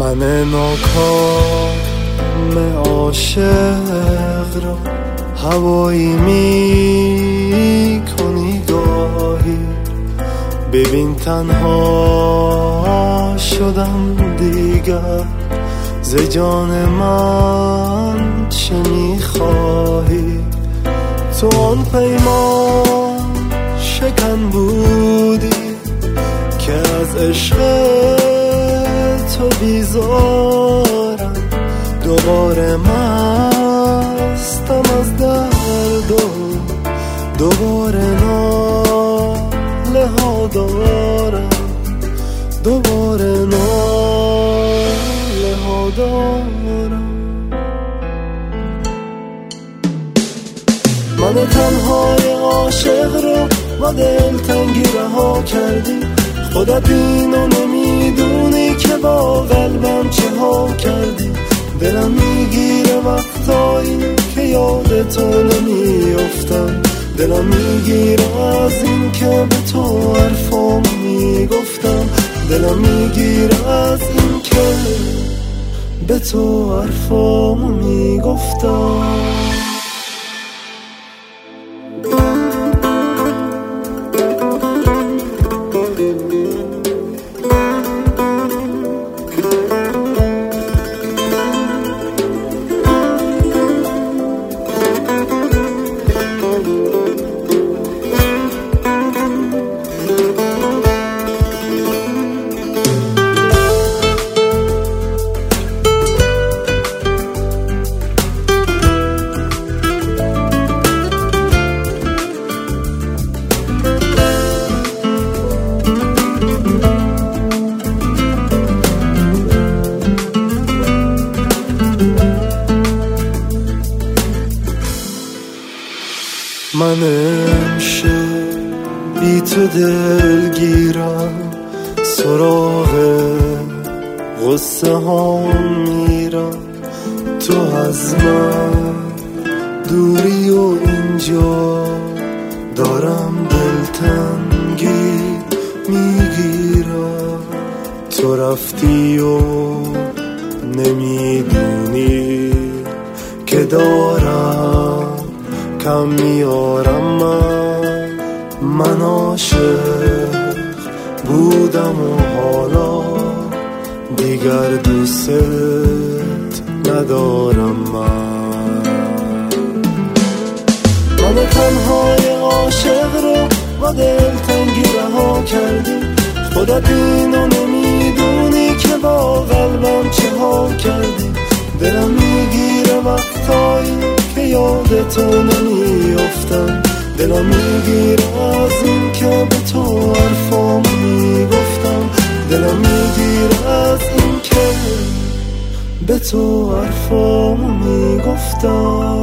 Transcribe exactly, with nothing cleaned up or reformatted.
من ناکام عاشق را هوایی می کنی گاهی. ببین تنها شدم دیگر، ز جان من چه میخواهی؟ تو آن پیمان شکن بودی که از عشق تو بیزارم. دوباره مستم از درد و دوباره ناله ها دارم، دوباره ناله ها دارم. من تنهای عاشق رو با دلتنگی رها کردی. خودت اینو نمیدونی که با قلبم چه ها کردی. دلم میگیره وقتایی که یاد تو نمیافتم. دلم میگیره از این که به تو حرفام میگفتم. دلم میگیره از این که به تو حرفام میگفتم. من امشب بی تو دلگیرم، سراغ غصه ها میرم. تو از من دوری و اینجا دارم دلتنگی میگیرم. تو رفتی و نمیدونی که دارم کم میارم. من من عاشق بودم و حالا دیگر دوست ندارم. من من تنهای عاشق رو با دلتنگی رها کردی. خودت اینو نمیدونی که با قلبم چه ها کردی. دلم میگیره وقتایی که یاد تو نمیافتم. دلم میگیره از این که به تو حرفام میگفتم. دلم میگیره از این که به تو حرفام میگفتم.